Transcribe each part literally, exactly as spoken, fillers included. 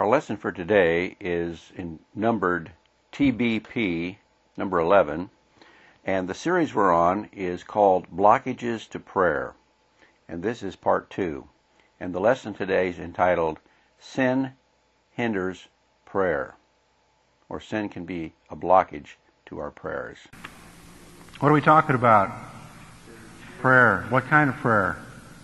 Our lesson for today is in numbered T B P, number eleven, and the series we're on is called Blockages to Prayer, and this is part two. And the lesson today is entitled Sin Hinders Prayer, or sin can be a blockage to our prayers. What are we talking about? Prayer. What kind of prayer?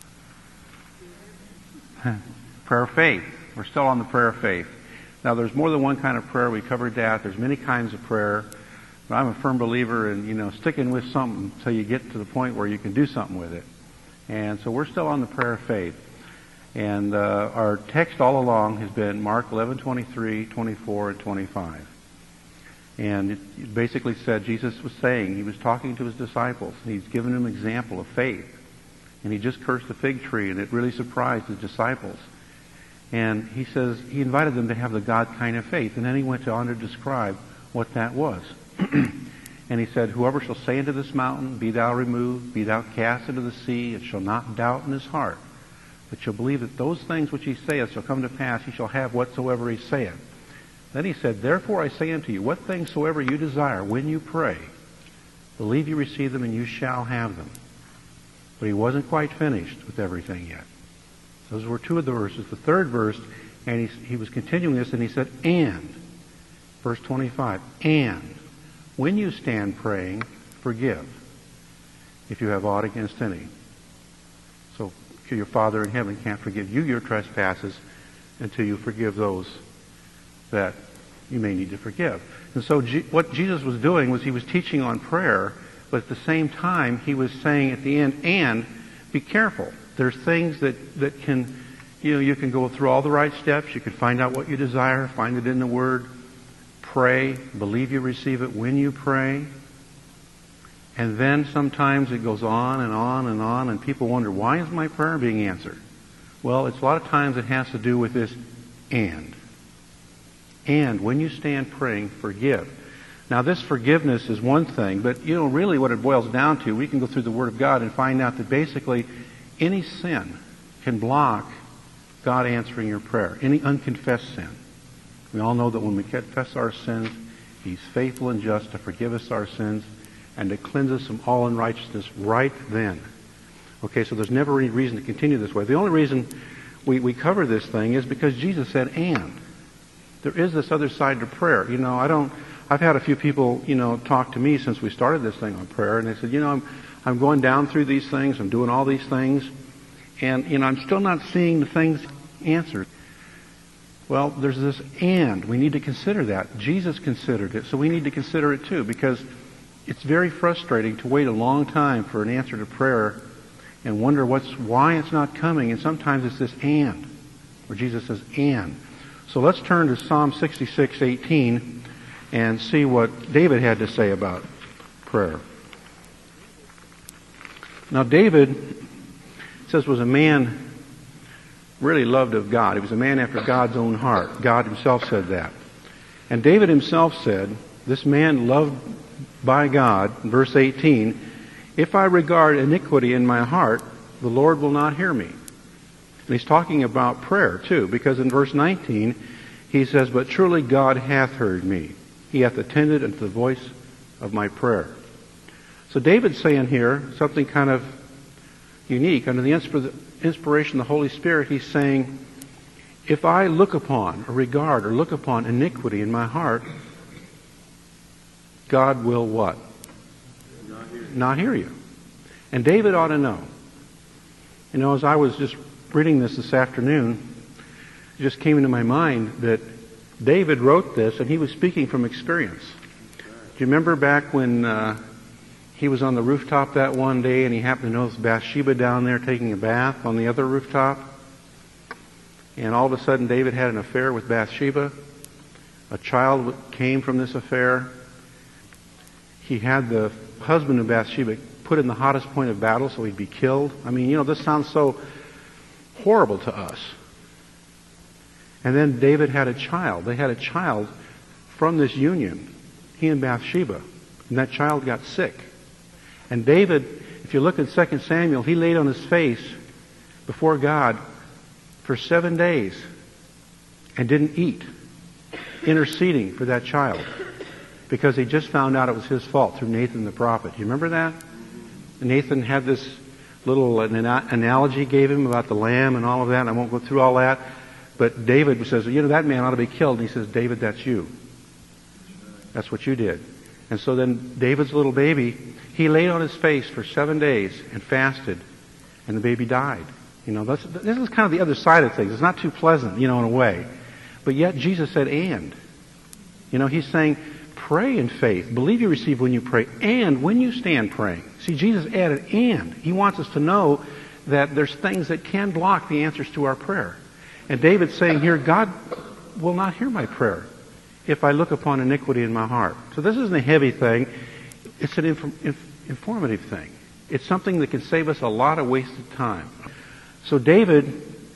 Prayer of faith. We're still on the prayer of faith. Now, there's more than one kind of prayer. We covered that. There's many kinds of prayer. But I'm a firm believer in, you know, sticking with something until you get to the point where you can do something with it. And so we're still on the prayer of faith. And uh, our text all along has been Mark eleven, twenty-three, twenty-four, and twenty-five. And it basically said Jesus was saying, he was talking to his disciples. He's given them an example of faith. And he just cursed the fig tree, and it really surprised his disciples. And he says, he invited them to have the God kind of faith. And then he went on to describe what that was. And he said, whoever shall say unto this mountain, be thou removed, be thou cast into the sea, it shall not doubt in his heart, but shall believe that those things which he saith shall come to pass, he shall have whatsoever he saith. Then he said, therefore I say unto you, what things soever you desire when you pray, believe you receive them and you shall have them. But he wasn't quite finished with everything yet. Those were two of the verses. The third verse, and he, he was continuing this, and he said, and, verse twenty-five, and, when you stand praying, forgive, if you have aught against any. So, your Father in heaven can't forgive you your trespasses until you forgive those that you may need to forgive. And so, G- what Jesus was doing was he was teaching on prayer, but at the same time, he was saying at the end, and, be careful. There's things that, that can, you know, you can go through all the right steps. You can find out what you desire, find it in the Word, pray, believe you receive it when you pray. And then sometimes it goes on and on and on, and people wonder, why is my prayer being answered? Well, it's a lot of times it has to do with this and. And when you stand praying, forgive. Now, this forgiveness is one thing, but, you know, really what it boils down to, we can go through the Word of God and find out that basically any sin can block God answering your prayer. Any unconfessed sin. We all know that when we confess our sins, He's faithful and just to forgive us our sins and to cleanse us from all unrighteousness right then. Okay, so there's never any reason to continue this way. The only reason we, we cover this thing is because Jesus said, and. There is this other side to prayer. You know, I don't, I've had a few people, you know, talk to me since we started this thing on prayer, and they said, you know, I'm, I'm going down through these things, I'm doing all these things, and, you know, I'm still not seeing the things answered. Well, there's this and. We need to consider that. Jesus considered it, so we need to consider it too, because it's very frustrating to wait a long time for an answer to prayer and wonder what's why it's not coming, and sometimes it's this and, where Jesus says and. So let's turn to Psalm sixty-six, eighteen and see what David had to say about prayer. Now, David, it says, was a man really loved of God. He was a man after God's own heart. God himself said that. And David himself said, this man loved by God, verse eighteen, if I regard iniquity in my heart, the Lord will not hear me. And he's talking about prayer too, because in verse nineteen, he says, but truly God hath heard me. He hath attended unto the voice of my prayer. So David's saying here something kind of unique. Under the inspiration of the Holy Spirit, he's saying, if I look upon or regard or look upon iniquity in my heart, God will what? Not hear you. Not hear you. And David ought to know. You know, as I was just reading this this afternoon, it just came into my mind that David wrote this, and he was speaking from experience. Do you remember back when uh, he was on the rooftop that one day, and he happened to notice Bathsheba down there taking a bath on the other rooftop? And all of a sudden, David had an affair with Bathsheba. A child came from this affair. He had the husband of Bathsheba put in the hottest point of battle so he'd be killed. I mean, you know, this sounds so horrible to us. And then David had a child. They had a child from this union, he and Bathsheba. And that child got sick. And David, if you look at Second Samuel, he laid on his face before God for seven days and didn't eat, interceding for that child, because he just found out it was his fault through Nathan the prophet. You remember that? Nathan had this little analogy he gave him about the lamb and all of that, and I won't go through all that. But David says, you know, that man ought to be killed. And he says, David, that's you. That's what you did. And so then David's little baby, he laid on his face for seven days and fasted, and the baby died. You know, that's, this is kind of the other side of things. It's not too pleasant, you know, in a way. But yet Jesus said, and. You know, he's saying, pray in faith. Believe you receive when you pray, and when you stand praying. See, Jesus added and. He wants us to know that there's things that can block the answers to our prayer. And David's saying here, God will not hear my prayer if I look upon iniquity in my heart. So this isn't a heavy thing. It's an inf- inf- informative thing. It's something that can save us a lot of wasted time. So David,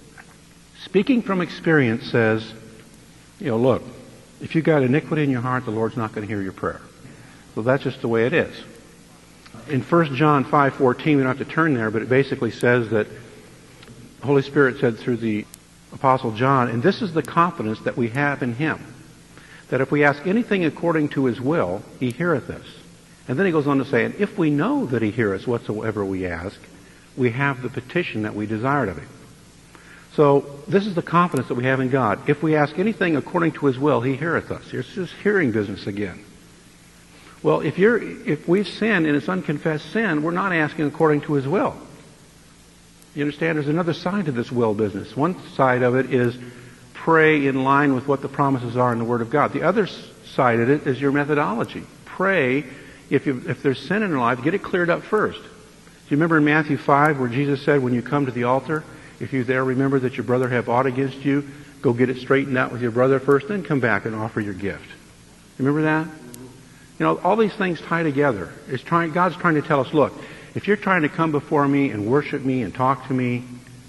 speaking from experience, says, you know, look, if you've got iniquity in your heart, the Lord's not going to hear your prayer. So that's just the way it is. In First John five fourteen, we don't have to turn there, but it basically says that the Holy Spirit said through the Apostle John, and this is the confidence that we have in Him, that if we ask anything according to His will, He heareth us. And then he goes on to say, and if we know that He heareth us whatsoever we ask, we have the petition that we desired of Him. So this is the confidence that we have in God. If we ask anything according to His will, He heareth us. It's just hearing business again. Well, if you're, if we've sinned and it's unconfessed sin, we're not asking according to His will. You understand? There's another side to this will business. One side of it is pray in line with what the promises are in the Word of God. The other side of it is your methodology. Pray, if, you, if there's sin in your life, get it cleared up first. Do you remember in Matthew five where Jesus said, when you come to the altar, if you there remember that your brother have aught against you, go get it straightened out with your brother first, then come back and offer your gift. Remember that? You know, all these things tie together. It's trying, God's trying to tell us, look, if you're trying to come before me and worship me and talk to me,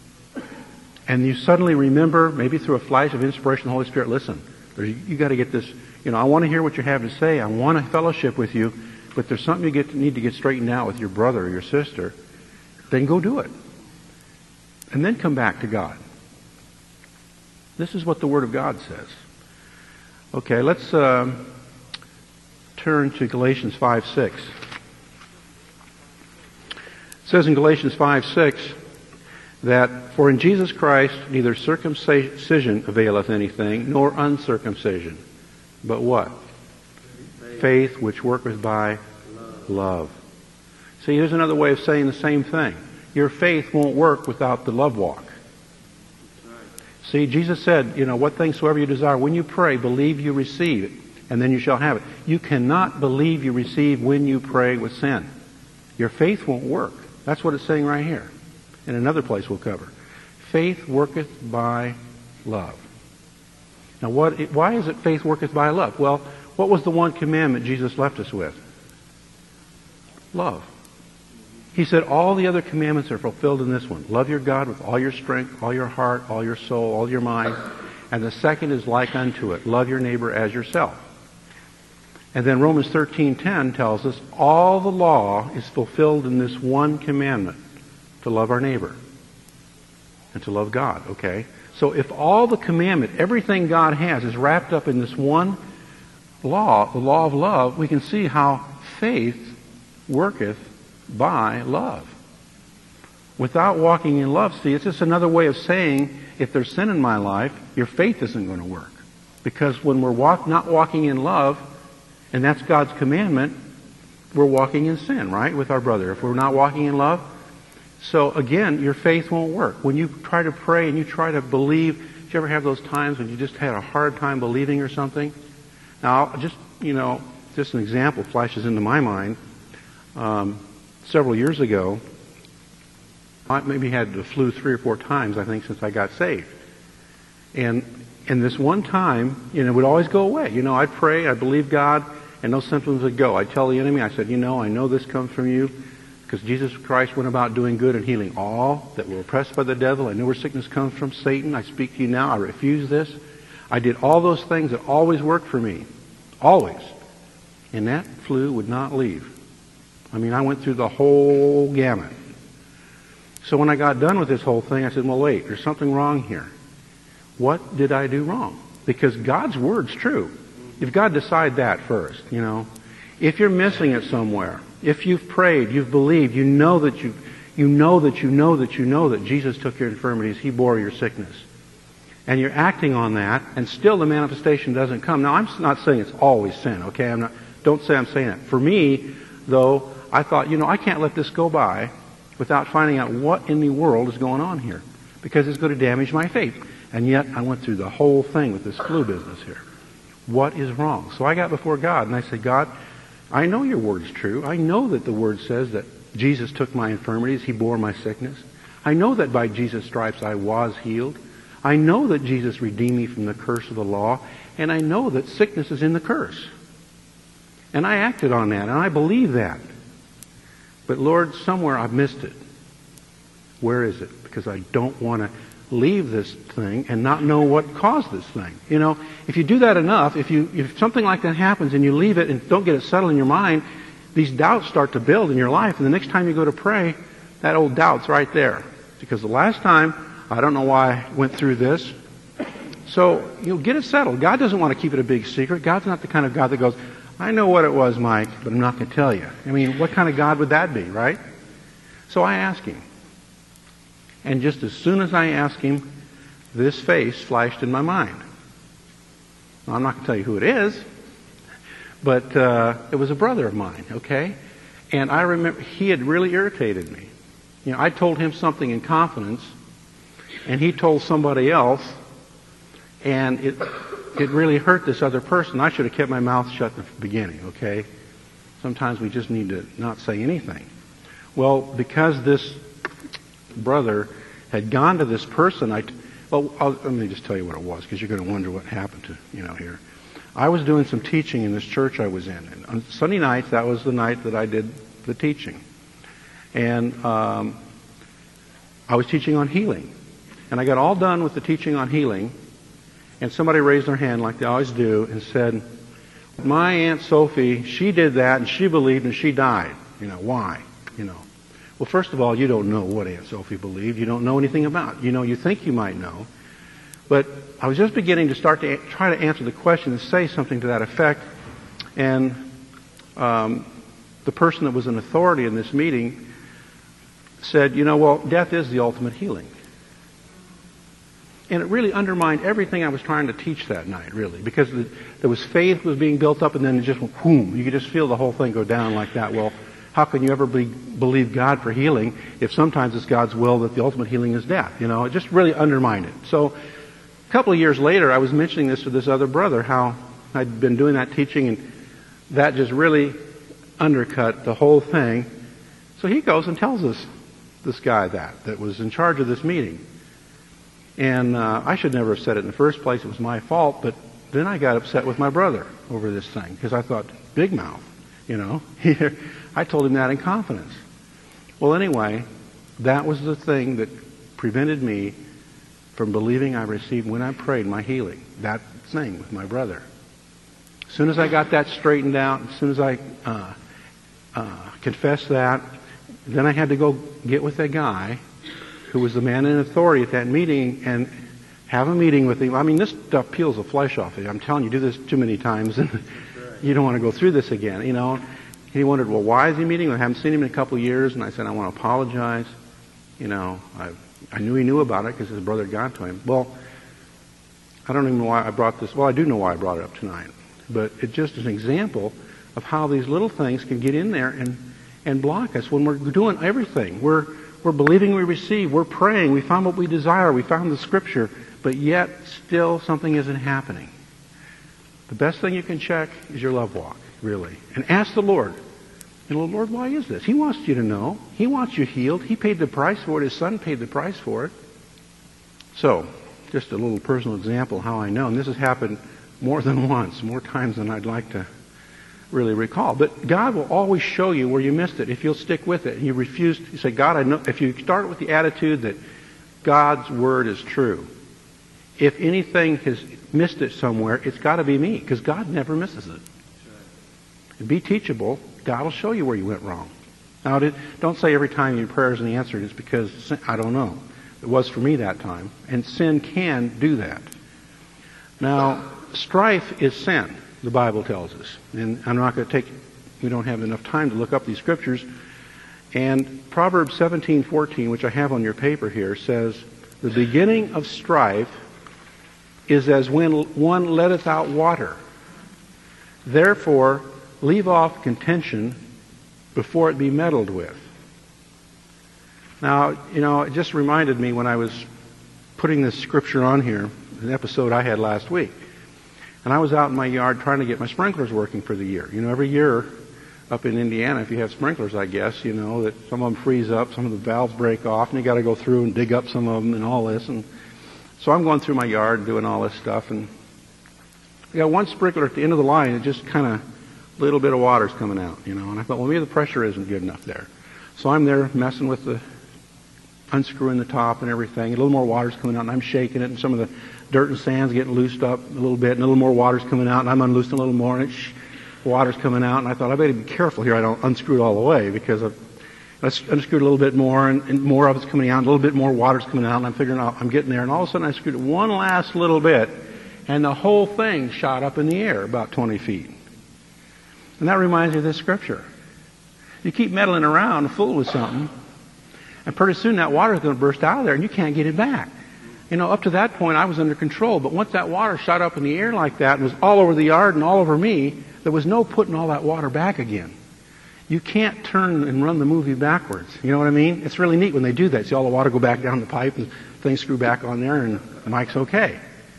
and you suddenly remember, maybe through a flash of inspiration, the Holy Spirit, listen, you got to get this, you know, I want to hear what you have to say. I want to fellowship with you, but there's something you get, need to get straightened out with your brother or your sister, then go do it. And then come back to God. This is what the Word of God says. Okay, let's uh, turn to Galatians five six. It says in Galatians five six that, for in Jesus Christ neither circumcision availeth anything, nor uncircumcision, but what? Faith, Faith which worketh by love. love. See, here's another way of saying the same thing. Your faith won't work without the love walk. See, Jesus said, you know, what things soever you desire, when you pray, believe you receive it, and then you shall have it. You cannot believe you receive when you pray with sin. Your faith won't work. That's what it's saying right here. In another place we'll cover. Faith worketh by love. Now, what? Why is it faith worketh by love? Well, what was the one commandment Jesus left us with? Love. He said all the other commandments are fulfilled in this one. Love your God with all your strength, all your heart, all your soul, all your mind. And the second is like unto it. Love your neighbor as yourself. And then Romans thirteen ten tells us all the law is fulfilled in this one commandment, to love our neighbor and to love God, okay? So if all the commandment, everything God has is wrapped up in this one law, the law of love, we can see how faith worketh by love. Without walking in love, see, it's just another way of saying if there's sin in my life, your faith isn't going to work. Because when we're walk, not walking in love, and that's God's commandment, we're walking in sin, right, with our brother. If we're not walking in love, so again, your faith won't work. When you try to pray and you try to believe, did you ever have those times when you just had a hard time believing or something? Now, just, you know, just an example flashes into my mind. Um, several years ago, I maybe had the flu three or four times, I think, since I got saved. And and this one time, you know, it would always go away. You know, I'd pray, I'd believe God, and those symptoms would go. I'd tell the enemy, I said, you know, I know this comes from you, because Jesus Christ went about doing good and healing all that were oppressed by the devil. I know where sickness comes from, Satan. I speak to you now. I refuse this. I did all those things that always worked for me. Always. And that flu would not leave. I mean, I went through the whole gamut. So when I got done with this whole thing, I said, well, wait, there's something wrong here. What did I do wrong? because God's Word's true. You've got to decide that first, you know. If you're missing it somewhere, if you've prayed, you've believed, you know that you, you know that you know that you know that Jesus took your infirmities, He bore your sickness, and you're acting on that, and still the manifestation doesn't come. Now, I'm not saying it's always sin, okay? I'm not. Don't say I'm saying it. For me, though, I thought, you know, I can't let this go by without finding out what in the world is going on here, because it's going to damage my faith. And yet, I went through the whole thing with this flu business here. What is wrong? So I got before God, and I said, God, I know your word's true. I know that the word says that Jesus took my infirmities. He bore my sickness. I know that by Jesus' stripes I was healed. I know that Jesus redeemed me from the curse of the law, and I know that sickness is in the curse. And I acted on that, and I believe that. But Lord, somewhere I've missed it. Where is it? Because I don't want to leave this thing and not know what caused this thing. You know, if you do that enough, if you if something like that happens and you leave it and don't get it settled in your mind, these doubts start to build in your life, and the next time you go to pray, that old doubt's right there. Because the last time, I don't know why I went through this. So, you'll get it settled. God doesn't want to keep it a big secret. God's not the kind of God that goes, I know what it was, Mike, but I'm not going to tell you. I mean, what kind of God would that be, right? So I asked Him. And just as soon as I asked Him, this face flashed in my mind. Now, I'm not going to tell you who it is, but uh, it was a brother of mine, okay? And I remember he had really irritated me. You know, I told him something in confidence, and he told somebody else, and it it really hurt this other person. I should have kept my mouth shut in the beginning, okay? Sometimes we just need to not say anything. Well, because this brother had gone to this person, I, well, I'll, let me just tell you what it was, because you're going to wonder what happened to, you know, here. I was doing some teaching in this church I was in. And on Sunday nights, that was the night that I did the teaching. And um, I was teaching on healing. And I got all done with the teaching on healing, and somebody raised their hand like they always do and said, my Aunt Sophie, she did that and she believed and she died. You know, why? You know. Well, first of all, you don't know what Aunt Sophie believed. You don't know anything about it. You know, you think you might know. But I was just beginning to start to a- try to answer the question and say something to that effect. And um, the person that was an authority in this meeting said, you know, well, death is the ultimate healing. And it really undermined everything I was trying to teach that night, really, because the, there was faith was being built up, and then it just went boom. You could just feel the whole thing go down like that. Well, how can you ever be, believe God for healing if sometimes it's God's will that the ultimate healing is death? You know, it just really undermined it. So a couple of years later, I was mentioning this to this other brother, how I'd been doing that teaching, and that just really undercut the whole thing. So he goes and tells us, this guy that, that was in charge of this meeting. And uh, I should never have said it in the first place. It was my fault. But then I got upset with my brother over this thing, because I thought, big mouth, you know. I told him that in confidence. Well, anyway, that was the thing that prevented me from believing I received, when I prayed, my healing. That thing with my brother. As soon as I got that straightened out, as soon as I uh, uh, confessed that, then I had to go get with that guy who was the man in authority at that meeting and have a meeting with him. I mean, this stuff peels the flesh off of you. I'm telling you, do this too many times and you don't want to go through this again, you know. And he wondered, well, why is he meeting? I haven't seen him in a couple of years. And I said, I want to apologize. You know, I I knew he knew about it because his brother had gone to him. Well, I don't even know why I brought this. Well, I do know why I brought it up tonight. But it just is an example of how these little things can get in there and, and block us when we're doing everything. We're We're believing we receive. We're praying. We found what we desire. We found the Scripture. But yet, still, something isn't happening. The best thing you can check is your love walk, really. And ask the Lord, you know, Lord, why is this? He wants you to know. He wants you healed. He paid the price for it. His Son paid the price for it. So, just a little personal example of how I know. And this has happened more than once, more times than I'd like to really recall. But God will always show you where you missed it if you'll stick with it. And you refuse, you say, God, I know. If you start with the attitude that God's Word is true, if anything has missed it somewhere, it's got to be me, because God never misses it. And be teachable. God will show you where you went wrong. Now, don't say every time your prayer isn't answered, it's because, I don't know. It was for me that time. And sin can do that. Now, strife is sin, the Bible tells us. And I'm not going to take, we don't have enough time to look up these scriptures. And Proverbs seventeen fourteen, which I have on your paper here, says, the beginning of strife is as when one letteth out water. Therefore, leave off contention before it be meddled with. Now, you know, it just reminded me when I was putting this scripture on here, an episode I had last week. And I was out in my yard trying to get my sprinklers working for the year. You know, every year up in Indiana, if you have sprinklers, I guess, you know, that some of them freeze up, some of the valves break off, and you got to go through and dig up some of them and all this. And so I'm going through my yard and doing all this stuff, and I got one sprinkler at the end of the line, and just kind of a little bit of water's coming out, you know. And I thought, well, maybe the pressure isn't good enough there. So I'm there messing with the, unscrewing the top and everything. A little more water's coming out, and I'm shaking it, and some of the dirt and sand's getting loosed up a little bit, and a little more water's coming out, and I'm unloosing a little more, and it's water's coming out, and I thought, I better be careful here I don't unscrew it all the way, because I've let's unscrew it a little bit more, and, and more of it's coming out, a little bit more water's coming out, and I'm figuring out I'm getting there, and all of a sudden I screwed it one last little bit, and the whole thing shot up in the air about twenty feet. And that reminds me of this scripture. You keep meddling around, fooling with something, and pretty soon that water's going to burst out of there, and you can't get it back. You know, up to that point I was under control, but once that water shot up in the air like that and was all over the yard and all over me, there was no putting all that water back again. You can't turn and run the movie backwards. You know what I mean? It's really neat when they do that. See all the water go back down the pipe and things screw back on there and Mike's okay.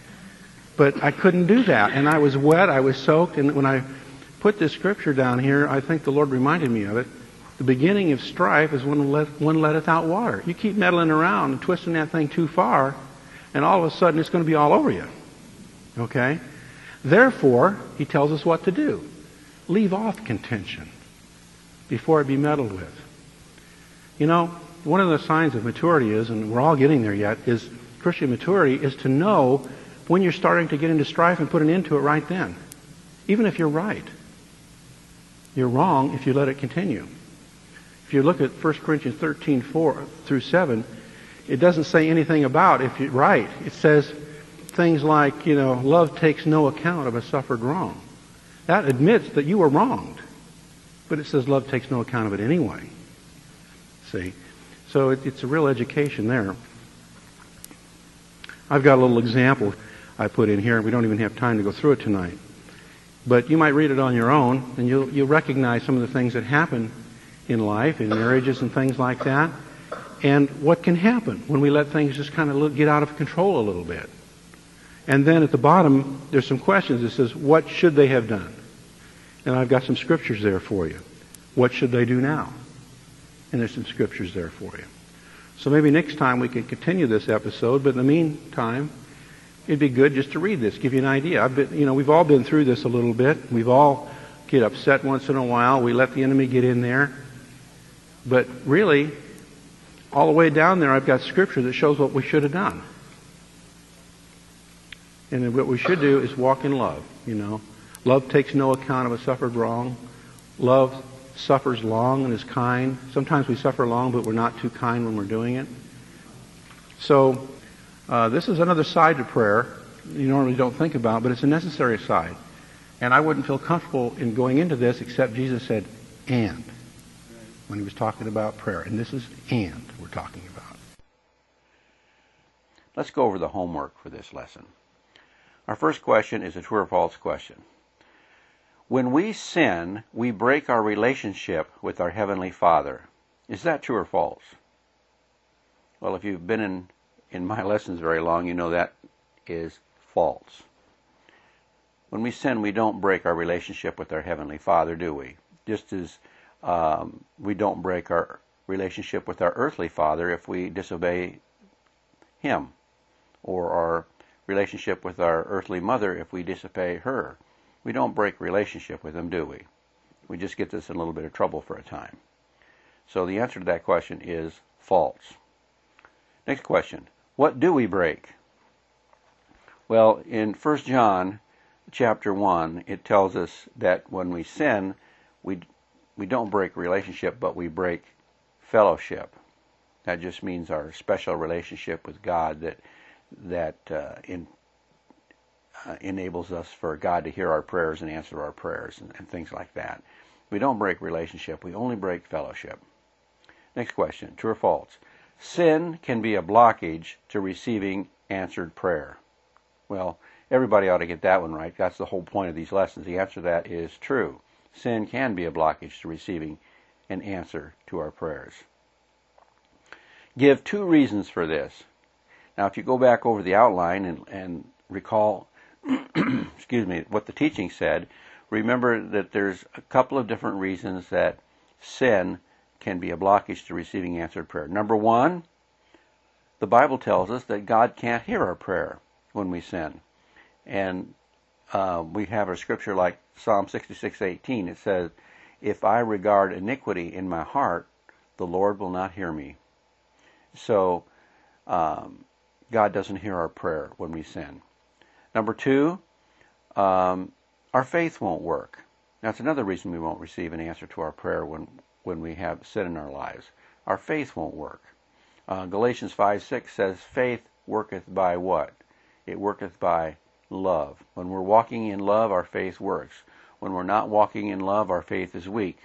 But I couldn't do that. And I was wet, I was soaked, and when I put this scripture down here, I think the Lord reminded me of it. The beginning of strife is when one letteth out water. You keep meddling around and twisting that thing too far, and all of a sudden it's going to be all over you. Okay? Therefore, he tells us what to do. Leave off contention before it be meddled with. You know, one of the signs of maturity is, and we're all getting there yet, is Christian maturity is to know when you're starting to get into strife and put an end to it right then. Even if you're right. You're wrong if you let it continue. If you look at First Corinthians thirteen, four through seven, it doesn't say anything about if you're right. It says things like, you know, love takes no account of a suffered wrong. That admits that you were wronged. But it says love takes no account of it anyway. See? So it, it's a real education there. I've got a little example I put in here. We don't even have time to go through it tonight. But you might read it on your own, and you'll, you'll recognize some of the things that happen in life, in marriages and things like that, and what can happen when we let things just kind of get out of control a little bit. And then at the bottom, there's some questions. It says, what should they have done? And I've got some scriptures there for you. What should they do now? And there's some scriptures there for you. So maybe next time we can continue this episode, but in the meantime, it'd be good just to read this, give you an idea. I've been, you know, we've all been through this a little bit. We've all get upset once in a while. We let the enemy get in there. But really, all the way down there, I've got scripture that shows what we should have done. And what we should do is walk in love, you know. Love takes no account of a suffered wrong. Love suffers long and is kind. Sometimes we suffer long, but we're not too kind when we're doing it. So, uh, this is another side to prayer you normally don't think about, but it's a necessary side. And I wouldn't feel comfortable in going into this except Jesus said, and, when he was talking about prayer. And this is and we're talking about. Let's go over the homework for this lesson. Our first question is a true or false question. When we sin, we break our relationship with our Heavenly Father. Is that true or false? Well, if you've been in, in my lessons very long, you know that is false. When we sin, we don't break our relationship with our Heavenly Father, do we? Just as um, we don't break our relationship with our earthly father if we disobey him, or our relationship with our earthly mother if we disobey her. We don't break relationship with them, do we? We just get this in a little bit of trouble for a time. So the answer to that question is false. Next question. What do we break? Well, in First John chapter one, it tells us that when we sin, we we don't break relationship, but we break fellowship. That just means our special relationship with God that that uh, in uh, enables us for God to hear our prayers and answer our prayers and, and things like that. We don't break relationship. We only break fellowship. Next question, true or false? Sin can be a blockage to receiving answered prayer. Well, everybody ought to get that one right. That's the whole point of these lessons. The answer to that is true. Sin can be a blockage to receiving an answer to our prayers. Give two reasons for this. Now, if you go back over the outline and, and recall, excuse me, what the teaching said, remember that there's a couple of different reasons that sin can be a blockage to receiving answered prayer. Number one, the Bible tells us that God can't hear our prayer when we sin. And uh, we have a scripture like Psalm sixty-six eighteen. It says, if I regard iniquity in my heart, the Lord will not hear me. So, um, God doesn't hear our prayer when we sin. Number two, um, our faith won't work. That's another reason we won't receive an answer to our prayer when, when we have sin in our lives. Our faith won't work. Uh, Galatians five six says, faith worketh by what? It worketh by love. When we're walking in love, our faith works. When we're not walking in love, our faith is weak.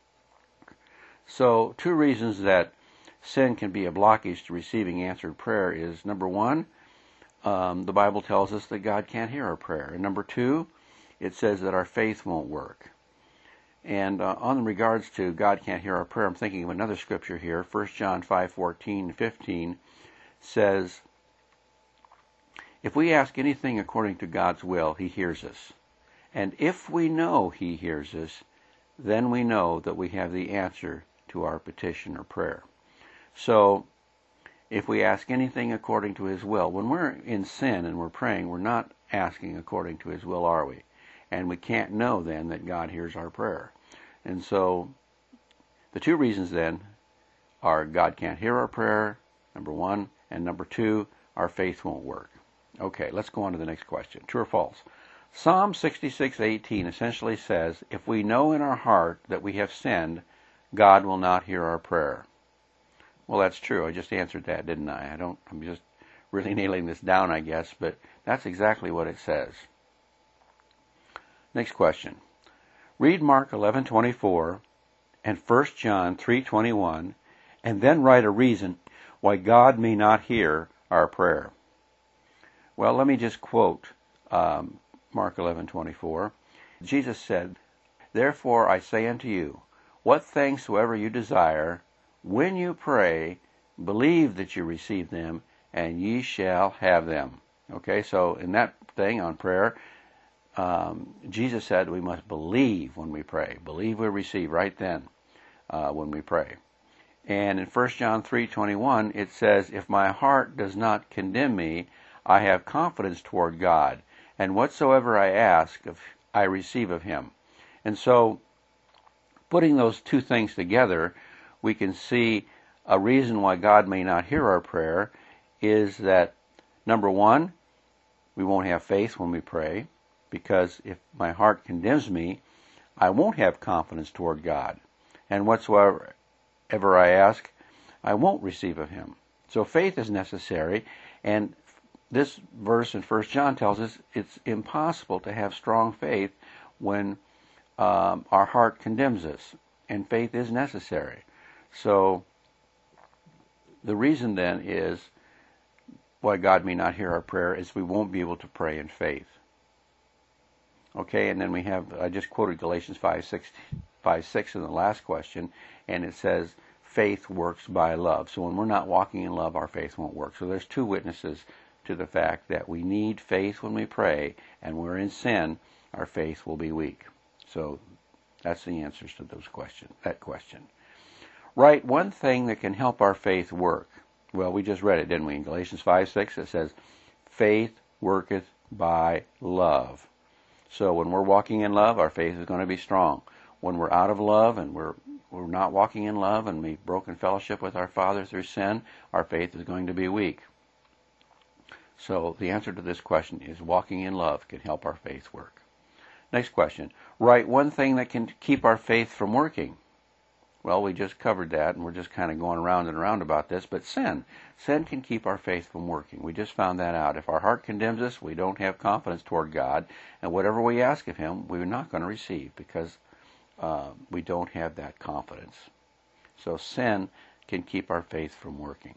So, two reasons that sin can be a blockage to receiving answered prayer is, number one, um, the Bible tells us that God can't hear our prayer. And number two, it says that our faith won't work. And uh, on regards to God can't hear our prayer, I'm thinking of another scripture here. First John five fourteen and fifteen says, if we ask anything according to God's will, He hears us. And if we know He hears us, then we know that we have the answer to our petition or prayer. So, if we ask anything according to His will, when we're in sin and we're praying, we're not asking according to His will, are we? And we can't know then that God hears our prayer. And so, the two reasons then are God can't hear our prayer, number one, and number two, our faith won't work. Okay, let's go on to the next question. True or false? Psalm sixty-six eighteen essentially says, if we know in our heart that we have sinned, God will not hear our prayer. Well, that's true. I just answered that, didn't I? I don't, I'm just really nailing this down, I guess, but that's exactly what it says. Next question. Read Mark eleven twenty-four and First John three twenty-one, and then write a reason why God may not hear our prayer. Well, let me just quote um, Mark eleven twenty-four. Jesus said, therefore I say unto you, what things soever you desire, when you pray, believe that you receive them, and ye shall have them. Okay, so in that thing on prayer, um, Jesus said we must believe when we pray. Believe we receive right then uh, when we pray. And in First John three twenty-one, it says, if my heart does not condemn me, I have confidence toward God, and whatsoever I ask, of, I receive of Him. And so, putting those two things together, we can see a reason why God may not hear our prayer is that, number one, we won't have faith when we pray, because if my heart condemns me, I won't have confidence toward God. And whatsoever ever I ask, I won't receive of Him. So faith is necessary, and this verse in First John tells us it's impossible to have strong faith when um, our heart condemns us, and faith is necessary. So the reason then is why God may not hear our prayer is we won't be able to pray in faith. Okay, and then we have, I just quoted Galatians five six, five, six in the last question, and it says, faith works by love. So when we're not walking in love, our faith won't work. So there's two witnesses to the fact that we need faith when we pray, and when we're in sin, our faith will be weak. So that's the answers to those question, that question. Write one thing that can help our faith work. Well, we just read it, didn't we? In Galatians five six, it says, faith worketh by love. So when we're walking in love, our faith is going to be strong. When we're out of love and we're we're not walking in love and we've broken fellowship with our Father through sin, our faith is going to be weak. So the answer to this question is walking in love can help our faith work. Next question. Write one thing that can keep our faith from working. Well, we just covered that, and we're just kind of going around and around about this, but sin. Sin can keep our faith from working. We just found that out. If our heart condemns us, we don't have confidence toward God, and whatever we ask of Him, we're not going to receive because uh, we don't have that confidence. So sin can keep our faith from working.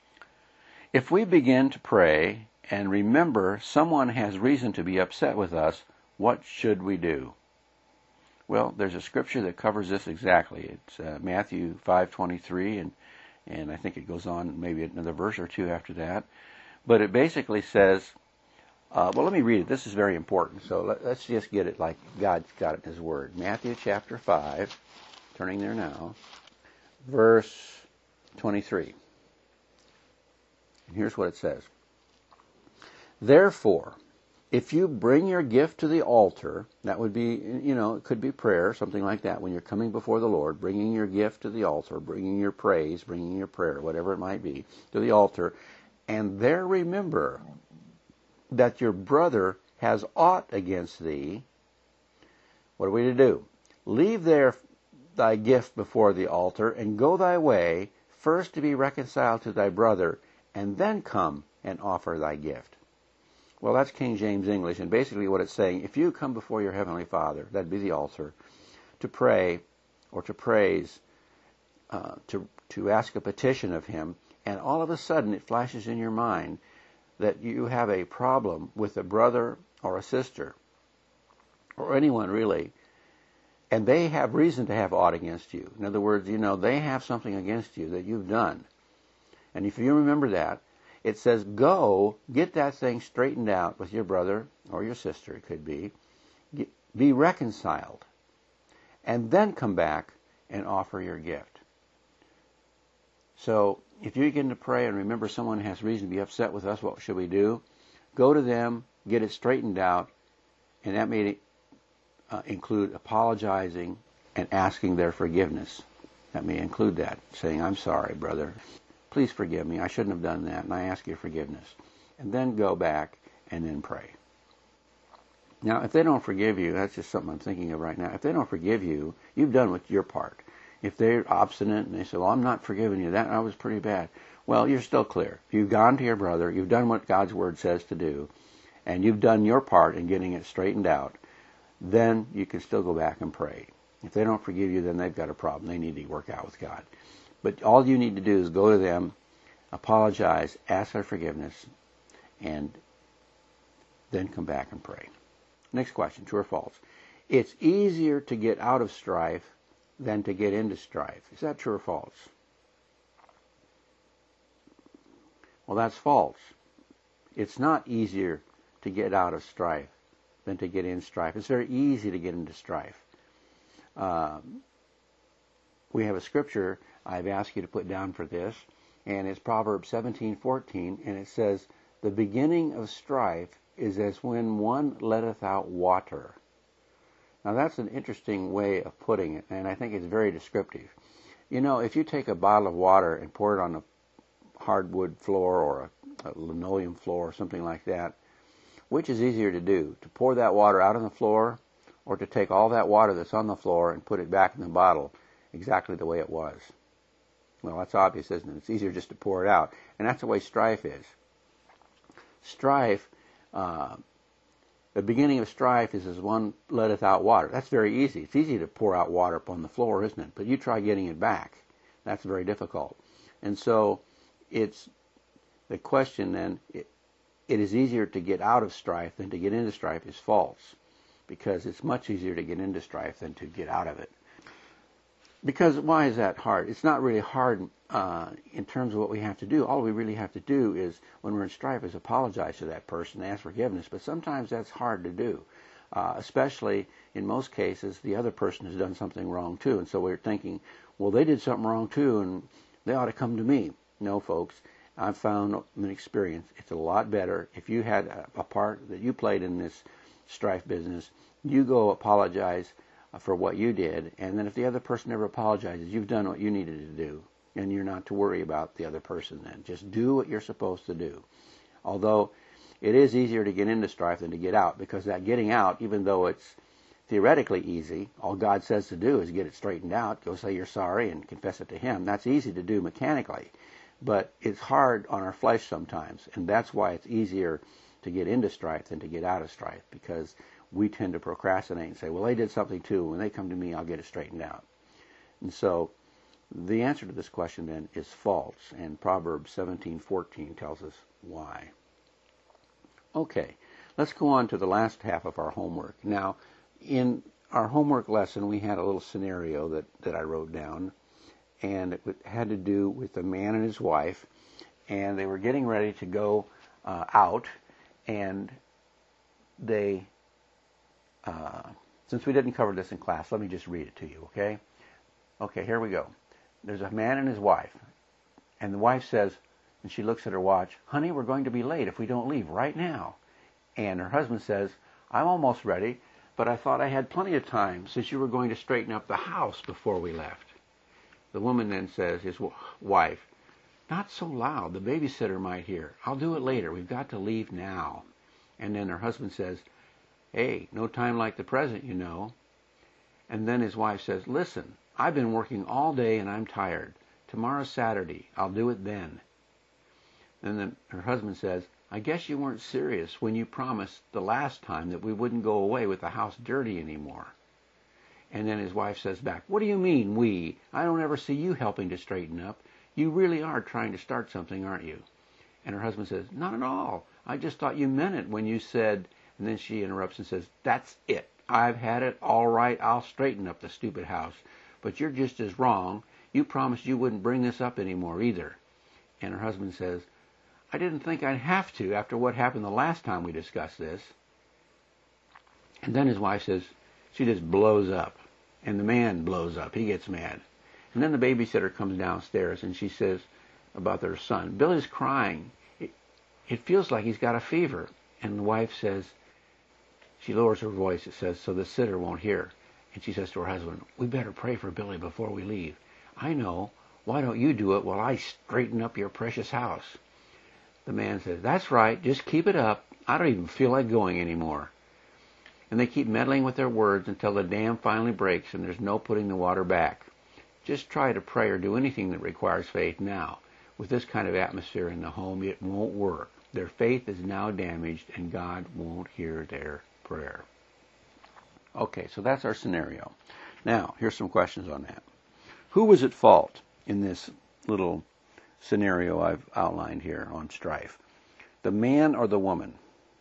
If we begin to pray and remember someone has reason to be upset with us, what should we do? Well, there's a scripture that covers this exactly. It's uh, Matthew five twenty-three, and and I think it goes on maybe another verse or two after that. But it basically says, uh, well, let me read it. This is very important. So let, let's just get it like God's got it in His Word. Matthew chapter five, turning there now, verse twenty-three. And here's what it says. Therefore, if you bring your gift to the altar, that would be, you know, it could be prayer, something like that. When you're coming before the Lord, bringing your gift to the altar, bringing your praise, bringing your prayer, whatever it might be, to the altar, and there remember that your brother has aught against thee, what are we to do? Leave there thy gift before the altar, and go thy way, first to be reconciled to thy brother, and then come and offer thy gift. Well, that's King James English, and basically what it's saying, if you come before your Heavenly Father, that'd be the altar, to pray or to praise, uh, to, to ask a petition of Him, and all of a sudden it flashes in your mind that you have a problem with a brother or a sister, or anyone really, and they have reason to have aught against you. In other words, you know, they have something against you that you've done. And if you remember that, it says, go, get that thing straightened out with your brother or your sister, it could be. Get, be reconciled. And then come back and offer your gift. So, if you begin to pray and remember someone has reason to be upset with us, what should we do? Go to them, get it straightened out, and that may uh, include apologizing and asking their forgiveness. That may include that, saying, I'm sorry, brother. Please forgive me. I shouldn't have done that, and I ask your forgiveness. And then go back and then pray. Now, if they don't forgive you, that's just something I'm thinking of right now. If they don't forgive you, you've done with your part. If they're obstinate and they say, well, I'm not forgiving you, that, that was pretty bad. Well, you're still clear. You've gone to your brother, you've done what God's Word says to do, and you've done your part in getting it straightened out, then you can still go back and pray. If they don't forgive you, then they've got a problem. They need to work out with God. But all you need to do is go to them, apologize, ask their forgiveness, and then come back and pray. Next question, true or false? It's easier to get out of strife than to get into strife. Is that true or false? Well, that's false. It's not easier to get out of strife than to get in strife. It's very easy to get into strife. Um, we have a scripture I've asked you to put down for this, and it's Proverbs seventeen fourteen, and it says, the beginning of strife is as when one letteth out water. Now that's an interesting way of putting it, and I think it's very descriptive. You know, if you take a bottle of water and pour it on a hardwood floor or a, a linoleum floor or something like that, which is easier to do? To pour that water out on the floor, or to take all that water that's on the floor and put it back in the bottle exactly the way it was? Well, that's obvious, isn't it? It's easier just to pour it out. And that's the way strife is. Strife, uh, the beginning of strife is as one letteth out water. That's very easy. It's easy to pour out water upon the floor, isn't it? But you try getting it back. That's very difficult. And so it's the question then, it, it is easier to get out of strife than to get into strife is false, because it's much easier to get into strife than to get out of it. Because why is that hard? It's not really hard uh, in terms of what we have to do. All we really have to do is, when we're in strife, is apologize to that person, ask forgiveness. But sometimes that's hard to do, uh, especially in most cases the other person has done something wrong too. And so we're thinking, well, they did something wrong too, and they ought to come to me. No, folks. I've found an experience. It's a lot better if you had a, a part that you played in this strife business. You go apologize for what you did, and then if the other person never apologizes, you've done what you needed to do, and you're not to worry about the other person then. Just do what you're supposed to do. Although it is easier to get into strife than to get out, because that getting out, even though it's theoretically easy. All God says to do is get it straightened out, go say you're sorry and confess it to Him. That's easy to do mechanically. But it's hard on our flesh sometimes, and that's why it's easier to get into strife than to get out of strife, because we tend to procrastinate and say, well, they did something too. When they come to me, I'll get it straightened out. And so the answer to this question then is false, and Proverbs seventeen fourteen tells us why. Okay, let's go on to the last half of our homework. Now, in our homework lesson, we had a little scenario that, that I wrote down, and it had to do with a man and his wife, and they were getting ready to go uh, out, and they, uh, since we didn't cover this in class, let me just read it to you, okay? Okay, here we go. There's a man and his wife, and the wife says, and she looks at her watch, honey, we're going to be late if we don't leave right now. And her husband says, I'm almost ready, but I thought I had plenty of time since you were going to straighten up the house before we left. The woman then says, his wife, not so loud, the babysitter might hear. I'll do it later. We've got to leave now. And then her husband says, hey, no time like the present, you know. And then his wife says, listen, I've been working all day and I'm tired. Tomorrow's Saturday. I'll do it then. And then her husband says, I guess you weren't serious when you promised the last time that we wouldn't go away with the house dirty anymore. And then his wife says back, what do you mean, we? I don't ever see you helping to straighten up. You really are trying to start something, aren't you? And her husband says, not at all. I just thought you meant it when you said, and then she interrupts and says, that's it. I've had it. All right, I'll straighten up the stupid house. But you're just as wrong. You promised you wouldn't bring this up anymore either. And her husband says, I didn't think I'd have to after what happened the last time we discussed this. And then his wife says, she just blows up. And the man blows up. He gets mad. And then the babysitter comes downstairs and she says about their son, Billy's crying. It, it feels like he's got a fever. And the wife says, she lowers her voice, it says, so the sitter won't hear. And she says to her husband, we better pray for Billy before we leave. I know. Why don't you do it while I straighten up your precious house? The man says, that's right. Just keep it up. I don't even feel like going anymore. And they keep meddling with their words until the dam finally breaks and there's no putting the water back. Just try to pray or do anything that requires faith now. With this kind of atmosphere in the home, it won't work. Their faith is now damaged and God won't hear their prayer. Okay, so that's our scenario. Now, here's some questions on that. Who was at fault in this little scenario I've outlined here on strife? The man or the woman?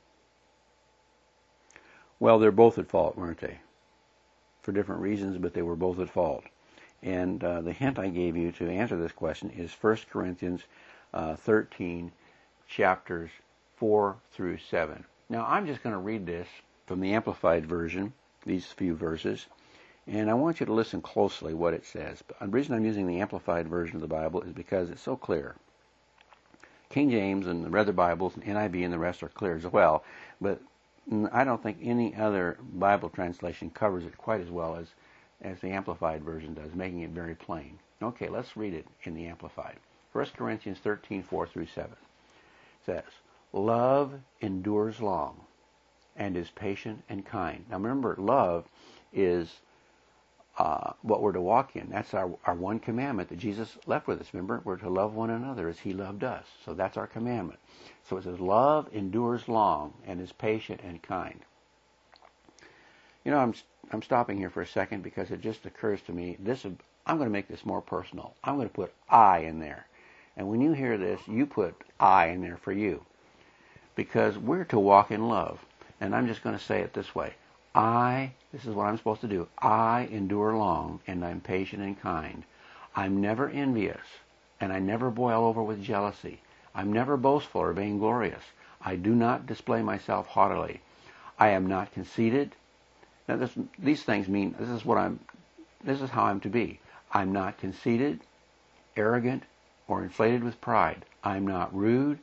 Well, they're both at fault, weren't they? For different reasons, but they were both at fault. And uh, the hint I gave you to answer this question is First Corinthians uh, thirteen, chapters four through seven. Now, I'm just going to read this from the Amplified Version, these few verses, and I want you to listen closely what it says. But the reason I'm using the Amplified Version of the Bible is because it's so clear. King James and the other Bibles, and N I V and the rest are clear as well, but I don't think any other Bible translation covers it quite as well as, as the Amplified Version does, making it very plain. Okay, let's read it in the Amplified. First Corinthians thirteen, four through seven says, love endures long and is patient and kind. Now remember, love is uh, what we're to walk in. That's our, our one commandment that Jesus left with us. Remember, we're to love one another as He loved us. So that's our commandment. So it says, love endures long and is patient and kind. You know, I'm I'm stopping here for a second because it just occurs to me, this I'm going to make this more personal. I'm going to put I in there. And when you hear this, you put I in there for you. Because we're to walk in love. And I'm just going to say it this way. I, this is what I'm supposed to do. I endure long and I'm patient and kind. I'm never envious and I never boil over with jealousy. I'm never boastful or vainglorious. I do not display myself haughtily. I am not conceited. Now this, these things mean, this is what I'm, this is how I'm to be. I'm not conceited, arrogant, or inflated with pride. I'm not rude.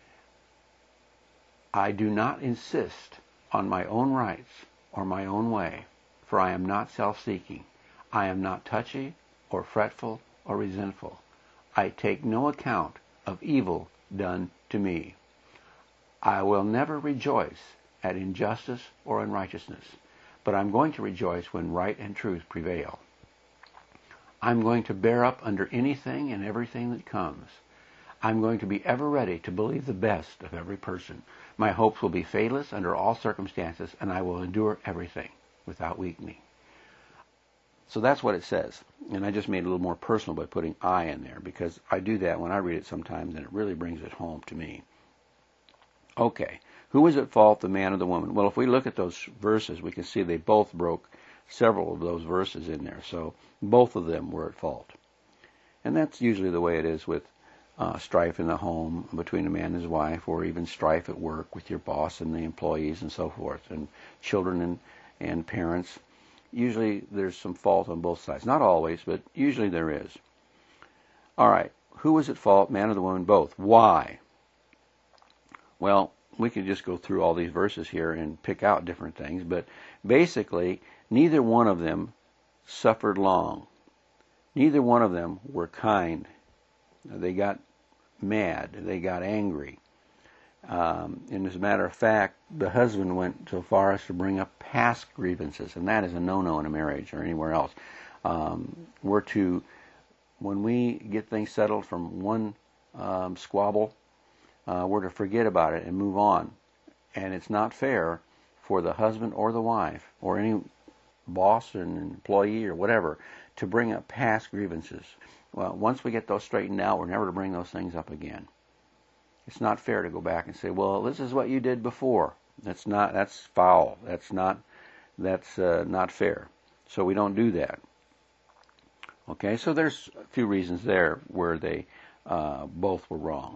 I do not insist on my own rights or my own way, for I am not self-seeking. I am not touchy or fretful or resentful. I take no account of evil done to me. I will never rejoice at injustice or unrighteousness, but I'm going to rejoice when right and truth prevail. I'm going to bear up under anything and everything that comes. I'm going to be ever ready to believe the best of every person. My hopes will be fadeless under all circumstances, and I will endure everything without weakening. So that's what it says. And I just made it a little more personal by putting I in there, because I do that when I read it sometimes, and it really brings it home to me. Okay, who was at fault, the man or the woman? Well, if we look at those verses, we can see they both broke several of those verses in there. So both of them were at fault. And that's usually the way it is with uh, strife in the home between a man and his wife, or even strife at work with your boss and the employees and so forth, and children and, and parents. Usually there's some fault on both sides. Not always, but usually there is. All right, who was at fault, man or the woman? Both. Why? Well, we could just go through all these verses here and pick out different things, but basically, neither one of them suffered long. Neither one of them were kind. They got mad. They got angry. Um, and as a matter of fact, the husband went so far as to bring up past grievances, and that is a no-no in a marriage or anywhere else. Um, we're to, when we get things settled from one um, squabble, uh, we're to forget about it and move on. And it's not fair for the husband or the wife or any boss or an employee or whatever to bring up past grievances. Well, once we get those straightened out, we're never to bring those things up again. It's not fair to go back and say, well, this is what you did before. That's not, that's foul. That's not, that's uh, not fair. So we don't do that. Okay, so there's a few reasons there where they uh, both were wrong.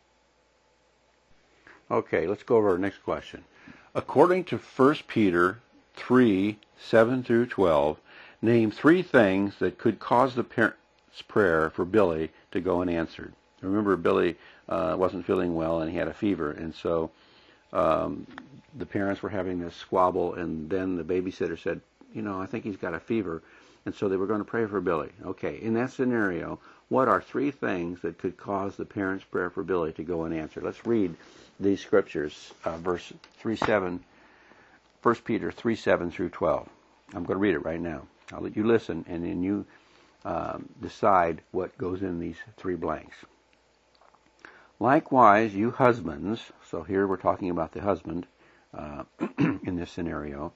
Okay, let's go over our next question. According to First Peter three, seven through twelve, name three things that could cause the parent's prayer for Billy to go unanswered. Remember, Billy uh, wasn't feeling well and he had a fever, and so um, the parents were having this squabble, and then the babysitter said, you know, I think he's got a fever, and so they were going to pray for Billy. Okay, in that scenario, what are three things that could cause the parents' prayer for Billy to go unanswered? Let's read these scriptures, uh, verse three seven, First Peter three seven through twelve. I'm going to read it right now. I'll let you listen, and then you um, decide what goes in these three blanks. Likewise, you husbands, so here we're talking about the husband uh, in this scenario.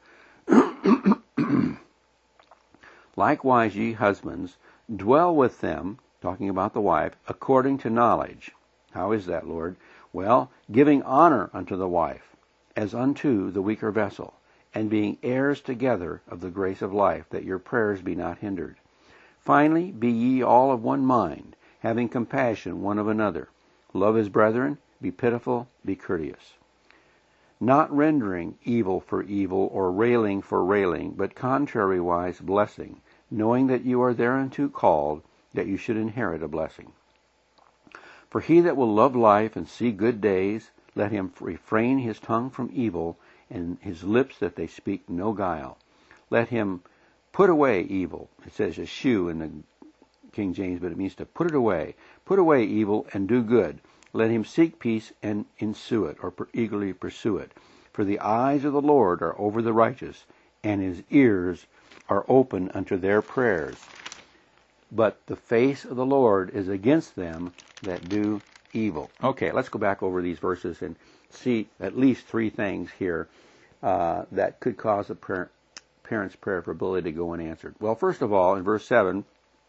Likewise, ye husbands, dwell with them, talking about the wife, according to knowledge. How is that, Lord? Well, giving honor unto the wife, as unto the weaker vessel, and being heirs together of the grace of life, that your prayers be not hindered. Finally, be ye all of one mind, having compassion one of another. Love as brethren, be pitiful, be courteous. Not rendering evil for evil, or railing for railing, but contrariwise blessing, knowing that you are thereunto called, that you should inherit a blessing. For he that will love life and see good days, let him refrain his tongue from evil, and his lips that they speak no guile. Let him put away evil. It says eschew in the King James, but it means to put it away. Put away evil and do good. Let him seek peace and ensue it, or eagerly pursue it. For the eyes of the Lord are over the righteous, and his ears are open unto their prayers. But the face of the Lord is against them that do evil. Okay, let's go back over these verses and see at least three things here uh, that could cause a parent, parent's prayer for Billy to go unanswered. Well, first of all, in verse seven,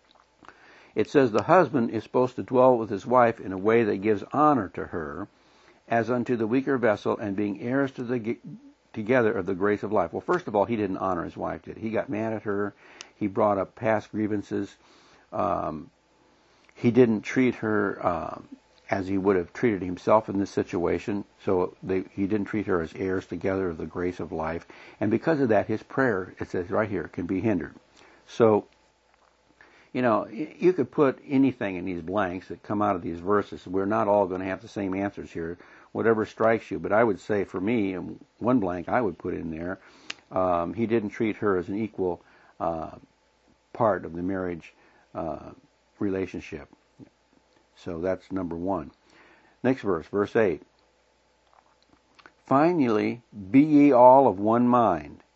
it says the husband is supposed to dwell with his wife in a way that gives honor to her, as unto the weaker vessel, and being heirs to the together of the grace of life. Well, first of all, he didn't honor his wife, did he? He got mad at her. He brought up past grievances. Um, he didn't treat her um, as he would have treated himself in this situation. So they, he didn't treat her as heirs together of the grace of life. And because of that, his prayer, it says right here, can be hindered. So, you know, you could put anything in these blanks that come out of these verses. We're not all going to have the same answers here, whatever strikes you. But I would say for me, one blank I would put in there, um, he didn't treat her as an equal uh, part of the marriage uh, relationship. So that's number one. Next verse, verse eight. Finally, be ye all of one mind,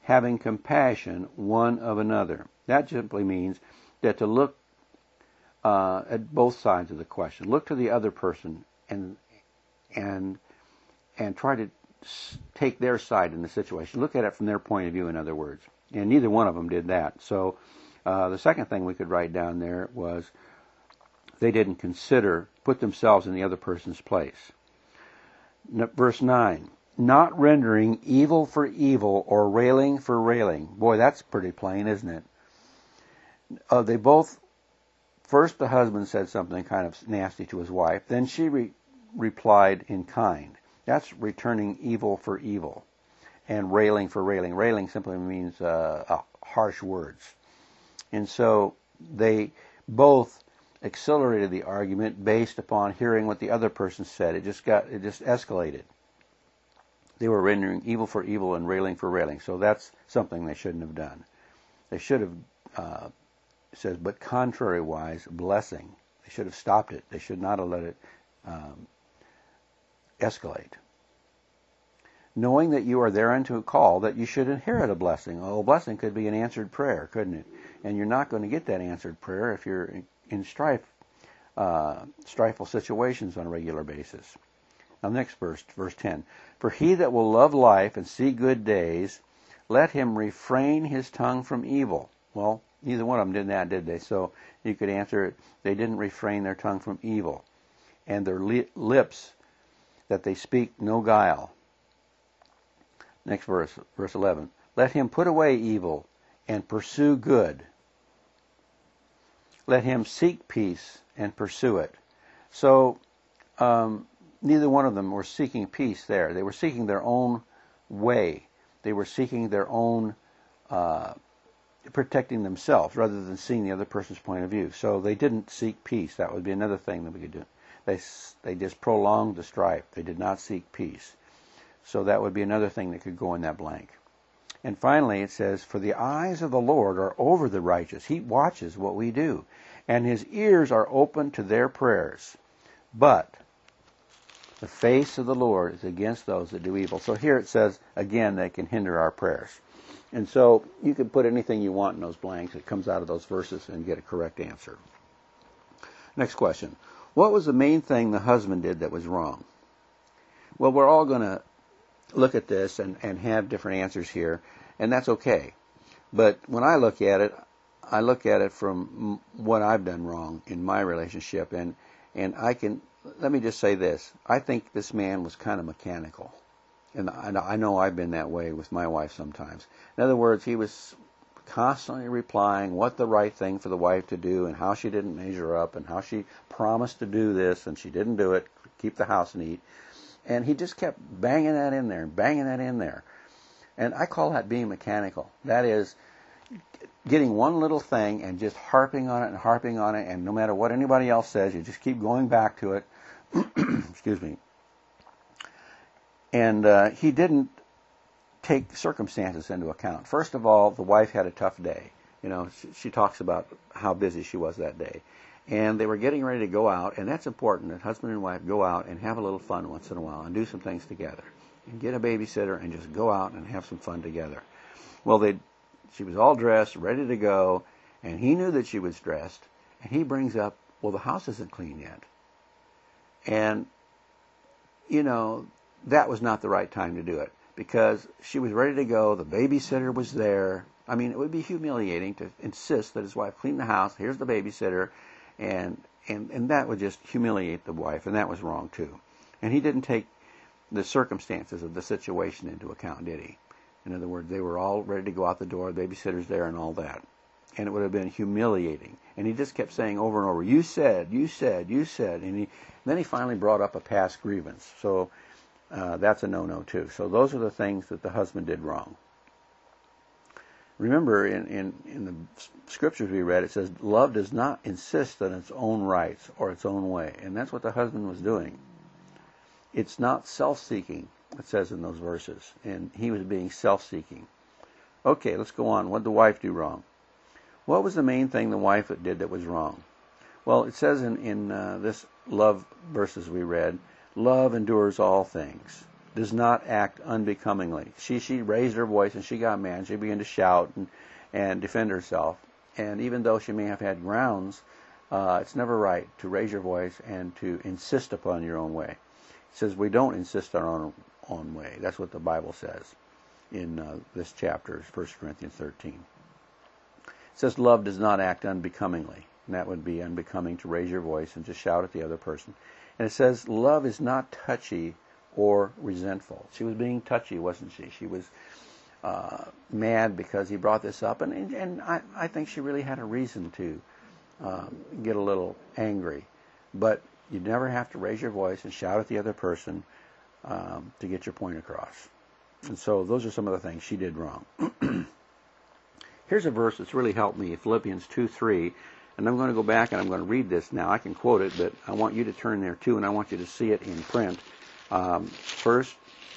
having compassion one of another. That simply means that to look uh, at both sides of the question. Look to the other person and and and try to take their side in the situation. Look at it from their point of view, in other words. And neither one of them did that. So uh, the second thing we could write down there was they didn't consider, put themselves in the other person's place. Verse nine, not rendering evil for evil or railing for railing. Boy, that's pretty plain, isn't it? Uh, they both, first the husband said something kind of nasty to his wife, then she re- replied in kind. That's returning evil for evil and railing for railing. Railing simply means uh, uh, harsh words. And so they both accelerated the argument based upon hearing what the other person said. It just got, it just escalated. They were rendering evil for evil and railing for railing. So that's something they shouldn't have done. They should have, uh, it says, but contrary-wise, blessing. They should have stopped it. They should not have let it um, escalate. Knowing that you are thereunto a call, that you should inherit a blessing. Well, a blessing could be an answered prayer, couldn't it? And you're not going to get that answered prayer if you're in, in strife, uh, strifeful situations on a regular basis. Now, next verse, verse ten. For he that will love life and see good days, let him refrain his tongue from evil. Well, neither one of them did that, did they? So you could answer it, they didn't refrain their tongue from evil. And their li- lips, that they speak no guile. Next verse, verse eleven. Let him put away evil and pursue good. Let him seek peace and pursue it. So, um, neither one of them were seeking peace there. They were seeking their own way. They were seeking their own uh, protecting themselves rather than seeing the other person's point of view. So they didn't seek peace. That would be another thing that we could do. They they just prolonged the strife. They did not seek peace. So that would be another thing that could go in that blank. And finally it says, for the eyes of the Lord are over the righteous. He watches what we do. And his ears are open to their prayers. But the face of the Lord is against those that do evil. So here it says, again, they can hinder our prayers. And so you can put anything you want in those blanks. It comes out of those verses and get a correct answer. Next question. What was the main thing the husband did that was wrong? Well, we're all going to look at this and, and have different answers here, and that's okay. But when I look at it, I look at it from what I've done wrong in my relationship, and, and I can, let me just say this. I think this man was kind of mechanical. And I know I've been that way with my wife sometimes. In other words, he was constantly replying what the right thing for the wife to do and how she didn't measure up and how she promised to do this and she didn't do it, keep the house neat. And he just kept banging that in there and banging that in there. And I call that being mechanical. That is getting one little thing and just harping on it and harping on it, and no matter what anybody else says, you just keep going back to it. Excuse me. And uh, he didn't take circumstances into account. First of all, the wife had a tough day. You know, she, she talks about how busy she was that day. And they were getting ready to go out, and that's important, that husband and wife go out and have a little fun once in a while and do some things together. And get a babysitter and just go out and have some fun together. Well, they, she was all dressed, ready to go, and he knew that she was dressed, and he brings up, well, the house isn't clean yet. And, you know, that was not the right time to do it, because she was ready to go, the babysitter was there. I mean, it would be humiliating to insist that his wife clean the house, here's the babysitter, and, and, and that would just humiliate the wife, and that was wrong too. And he didn't take the circumstances of the situation into account, did he? In other words, they were all ready to go out the door, the babysitter's there and all that. And it would have been humiliating. And he just kept saying over and over, you said, you said, you said. And, he, and then he finally brought up a past grievance. So uh, that's a no-no too. So those are the things that the husband did wrong. Remember, in, in, in the scriptures we read, it says, love does not insist on its own rights or its own way. And that's what the husband was doing. It's not self-seeking, it says in those verses. And he was being self-seeking. Okay, let's go on. What did the wife do wrong? What was the main thing the wife did that was wrong? Well, it says in, in uh, this love verses we read, love endures all things. does not act unbecomingly. She she raised her voice and she got mad. She began to shout and, and defend herself. And even though she may have had grounds, uh, it's never right to raise your voice and to insist upon your own way. It says we don't insist on our own, own way. That's what the Bible says in uh, this chapter, First Corinthians thirteen. It says love does not act unbecomingly. And that would be unbecoming to raise your voice and to shout at the other person. And it says love is not touchy or resentful. She was being touchy, wasn't she? She was uh, mad because he brought this up, and and I, I think she really had a reason to um, get a little angry. But you never have to raise your voice and shout at the other person um, to get your point across. And so those are some of the things she did wrong. Here's a verse that's really helped me, Philippians two three. And I'm going to go back and I'm going to read this now. I can quote it, but I want you to turn there too, and I want you to see it in print. Um, first,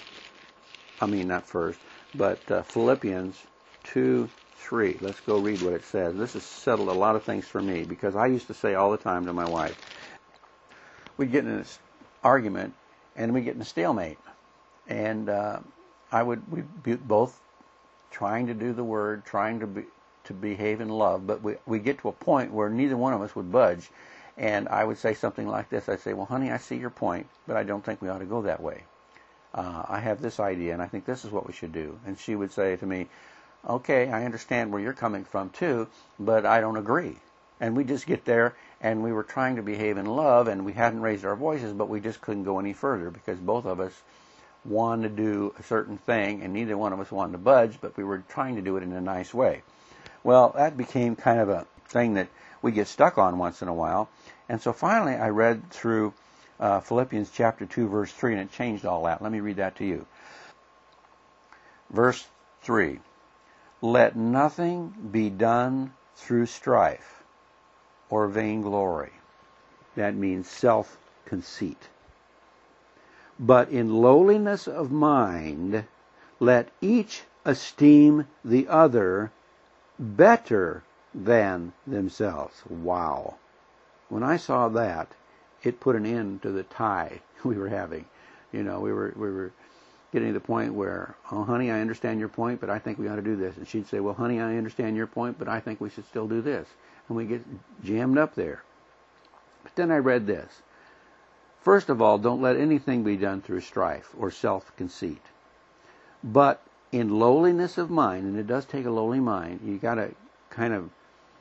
I mean not first, but uh, Philippians two three. Let's go read what it says. This has settled a lot of things for me, because I used to say all the time to my wife, we'd get in an argument and we'd get in a stalemate. And uh, I would we'd be both trying to do the word, trying to be to behave in love, but we we get to a point where neither one of us would budge. And I would say something like this. I'd say, well, honey, I see your point, but I don't think we ought to go that way. Uh, I have this idea, and I think this is what we should do. And she would say to me, okay, I understand where you're coming from, too, but I don't agree. And we just get there, and we were trying to behave in love, and we hadn't raised our voices, but we just couldn't go any further because both of us wanted to do a certain thing, and neither one of us wanted to budge, but we were trying to do it in a nice way. Well, that became kind of a thing that we get stuck on once in a while. And so finally I read through uh, Philippians chapter two, verse three, and it changed all that. Let me read that to you. Verse three, let nothing be done through strife or vainglory. That means self-conceit. But in lowliness of mind, let each esteem the other better than themselves. Wow. When I saw that, it put an end to the tie we were having. You know, we were we were getting to the point where, oh, honey, I understand your point, but I think we ought to do this. And she'd say, well, honey, I understand your point, but I think we should still do this. And we get jammed up there. But then I read this. First of all, don't let anything be done through strife or self-conceit, but in lowliness of mind, and it does take a lowly mind, you got to kind of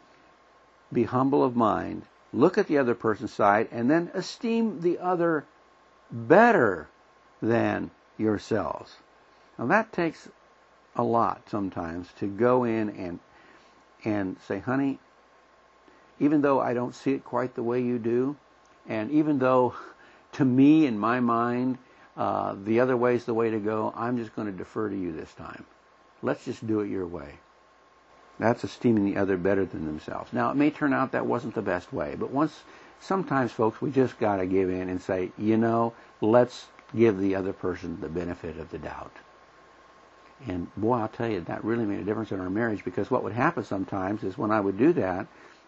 be humble of mind, look at the other person's side, and then esteem the other better than yourselves. Now that takes a lot sometimes to go in and and say, honey, even though I don't see it quite the way you do, and even though to me in my mind Uh, the other way's the way to go, I'm just going to defer to you this time. Let's just do it your way. That's esteeming the other better than themselves. Now, it may turn out that wasn't the best way, but once, sometimes, folks, we just got to give in and say, you know, let's give the other person the benefit of the doubt. And boy, I'll tell you, that really made a difference in our marriage, because what would happen sometimes is when I would do that,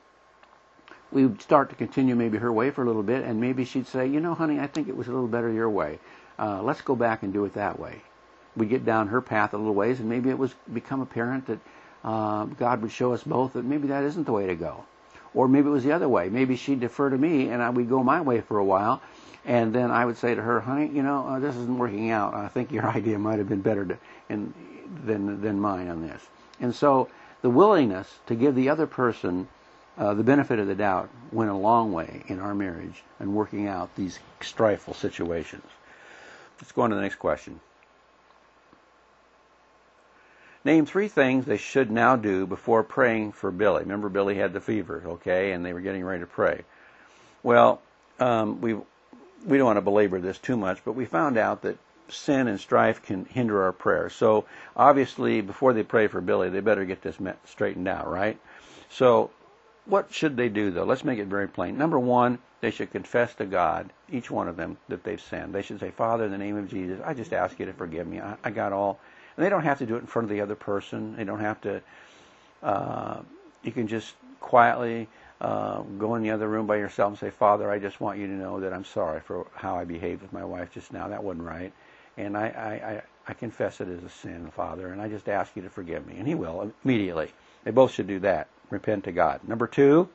we would start to continue maybe her way for a little bit, and maybe she'd say, you know, honey, I think it was a little better your way. Uh, let's go back and do it that way. We get down her path a little ways, and maybe it was become apparent that uh, God would show us both that maybe that isn't the way to go. Or maybe it was the other way. Maybe she'd defer to me, and I would go my way for a while, and then I would say to her, honey, you know, uh, this isn't working out. I think your idea might have been better to, in, than, than mine on this. And so the willingness to give the other person uh, the benefit of the doubt went a long way in our marriage and working out these strifeful situations. Let's go on to the next question. Name three things they should now do before praying for Billy. Remember, Billy had the fever, okay, and they were getting ready to pray. Well, um, we we don't want to belabor this too much, but we found out that sin and strife can hinder our prayer. So, obviously, before they pray for Billy, they better get this straightened out, right? So, what should they do, though? Let's make it very plain. Number one, they should confess to God, each one of them, that they've sinned. They should say, Father, in the name of Jesus, I just ask you to forgive me. I, I got all. And they don't have to do it in front of the other person. They don't have to, uh, you can just quietly uh, go in the other room by yourself and say, Father, I just want you to know that I'm sorry for how I behaved with my wife just now. That wasn't right. and I, I, I, I confess it as a sin, Father, and I just ask you to forgive me. And he will immediately. They both should do that. Repent to God. Number two,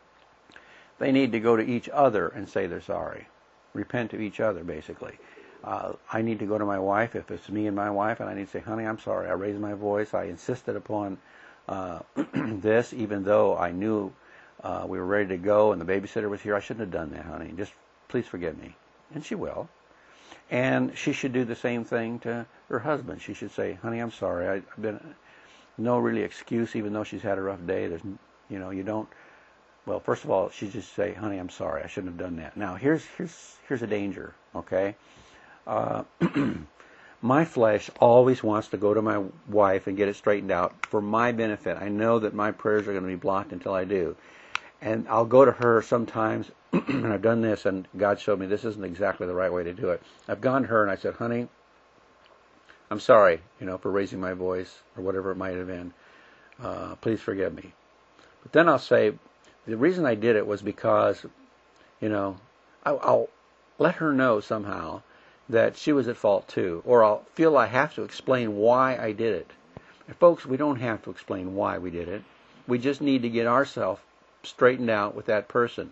they need to go to each other and say they're sorry. Repent to each other, basically. Uh, I need to go to my wife, if it's me and my wife, and I need to say, honey, I'm sorry. I raised my voice. I insisted upon uh, this, even though I knew uh, we were ready to go and the babysitter was here. I shouldn't have done that, honey. Just please forgive me. And she will. And she should do the same thing to her husband. She should say, honey, I'm sorry. I, I've been no really excuse, even though she's had a rough day. There's, you know, you don't. Well, first of all, she just say, honey, I'm sorry. I shouldn't have done that. Now, here's here's here's a danger. Okay. Uh, my flesh always wants to go to my wife and get it straightened out for my benefit. I know that my prayers are going to be blocked until I do. And I'll go to her sometimes, and I've done this, and God showed me this isn't exactly the right way to do it. I've gone to her and I said, honey, I'm sorry, you know, for raising my voice or whatever it might have been. Uh, please forgive me. But then I'll say, the reason I did it was because, you know, I'll, I'll let her know somehow that she was at fault too, or I'll feel I have to explain why I did it. And folks, we don't have to explain why we did it. We just need to get ourselves straightened out with that person.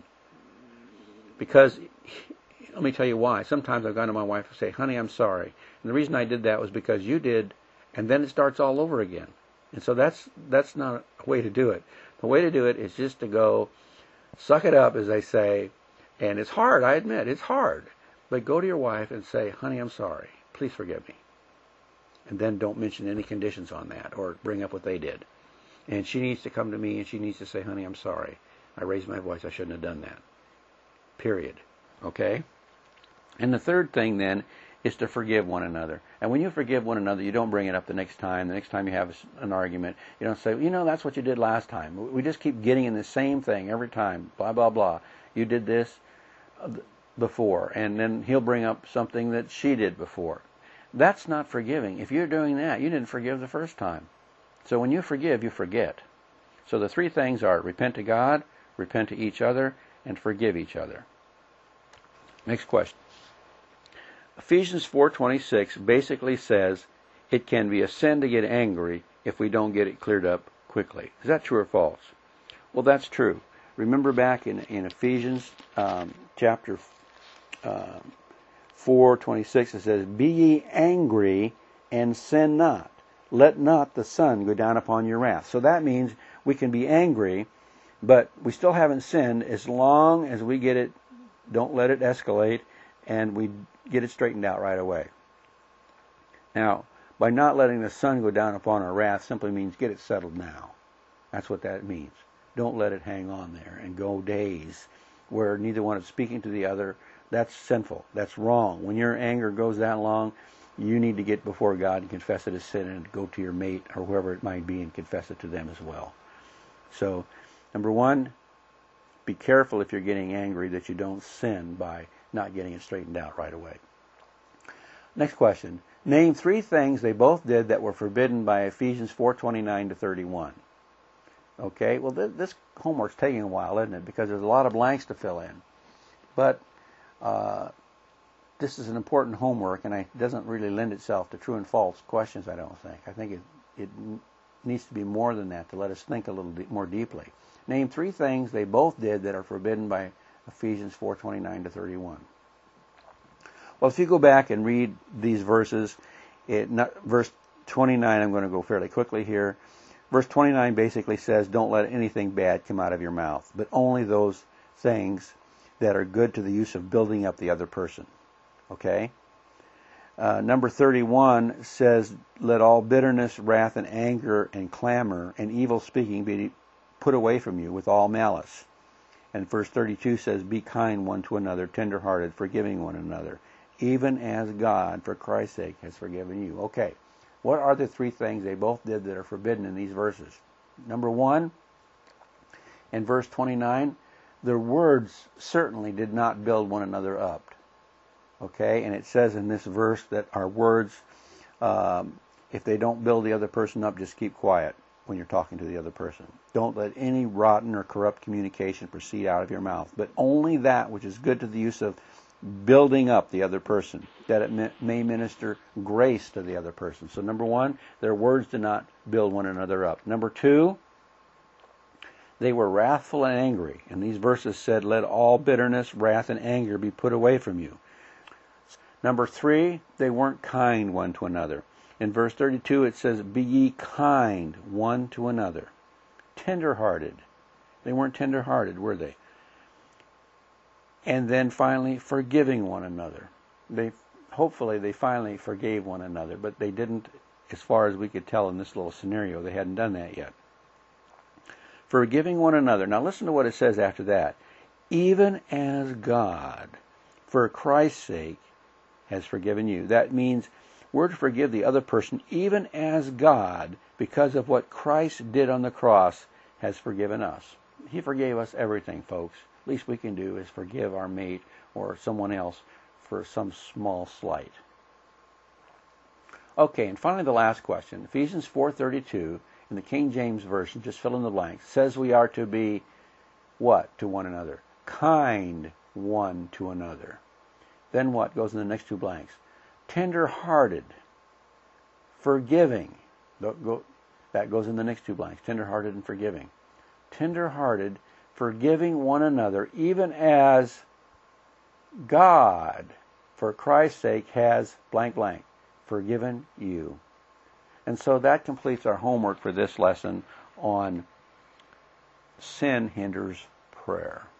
Because, let me tell you why. Sometimes I've gone to my wife and say, honey, I'm sorry. And the reason I did that was because you did, and then it starts all over again. And so that's that's not a way to do it. The way to do it is just to go, suck it up, as they say, and it's hard, I admit, it's hard. But go to your wife and say, honey, I'm sorry. Please forgive me. And then don't mention any conditions on that or bring up what they did. And she needs to come to me and she needs to say, honey, I'm sorry. I raised my voice. I shouldn't have done that. Period. Okay? And the third thing then is to forgive one another. And when you forgive one another, you don't bring it up the next time. The next time you have an argument, you don't say, you know, that's what you did last time. We just keep getting in the same thing every time. Blah, blah, blah. You did this before, and then he'll bring up something that she did before. That's not forgiving. If you're doing that, you didn't forgive the first time. So when you forgive, you forget. So the three things are repent to God, repent to each other, and forgive each other. Next question. Ephesians four twenty-six basically says it can be a sin to get angry if we don't get it cleared up quickly. Is that true or false? Well, that's true. Remember back in, in Ephesians um, chapter Uh, four twenty-six, it says, be ye angry and sin not. Let not the sun go down upon your wrath. So that means we can be angry, but we still haven't sinned as long as we get it, don't let it escalate, and we get it straightened out right away. Now, by not letting the sun go down upon our wrath simply means get it settled now. That's what that means. Don't let it hang on there and go days where neither one is speaking to the other. That's sinful. That's wrong. When your anger goes that long, you need to get before God and confess it as sin and go to your mate or whoever it might be and confess it to them as well. So, number one, be careful if you're getting angry that you don't sin by not getting it straightened out right away. Next question. Name three things they both did that were forbidden by Ephesians four twenty-nine to thirty-one. Okay, well, th- this homework's taking a while, isn't it? Because there's a lot of blanks to fill in. But Uh, this is an important homework, and it doesn't really lend itself to true and false questions, I don't think. I think it, it needs to be more than that to let us think a little de- more deeply. Name three things they both did that are forbidden by Ephesians four twenty-nine to thirty-one. Well, if you go back and read these verses, it, not, verse twenty-nine, I'm going to go fairly quickly here. Verse twenty-nine basically says, don't let anything bad come out of your mouth, but only those things that are good to the use of building up the other person. Okay? Uh, number thirty-one says, let all bitterness, wrath, and anger, and clamor, and evil speaking be put away from you with all malice. And verse thirty-two says, be kind one to another, tender-hearted, forgiving one another, even as God, for Christ's sake, has forgiven you. Okay, what are the three things they both did that are forbidden in these verses? Number one, in verse twenty-nine, their words certainly did not build one another up. Okay, and it says in this verse that our words, um, if they don't build the other person up, just keep quiet when you're talking to the other person. Don't let any rotten or corrupt communication proceed out of your mouth, but only that which is good to the use of building up the other person, that it may minister grace to the other person. So number one, their words did not build one another up. Number two, they were wrathful and angry. And these verses said, let all bitterness, wrath, and anger be put away from you. Number three, they weren't kind one to another. In verse thirty-two, it says, be ye kind one to another. Tender-hearted. They weren't tender-hearted, were they? And then finally, forgiving one another. They hopefully they finally forgave one another, but they didn't, as far as we could tell in this little scenario, they hadn't done that yet. Forgiving one another. Now listen to what it says after that. Even as God, for Christ's sake, has forgiven you. That means we're to forgive the other person even as God, because of what Christ did on the cross, has forgiven us. He forgave us everything, folks. Least we can do is forgive our mate or someone else for some small slight. Okay, and finally the last question. Ephesians four thirty-two in the King James Version, just fill in the blanks, says we are to be what to one another? Kind one to another. Then what goes in the next two blanks? Tender-hearted, forgiving. That goes in the next two blanks. Tender-hearted and forgiving. Tender-hearted, forgiving one another, even as God, for Christ's sake, has blank blank forgiven you. And so that completes our homework for this lesson on sin hinders prayer.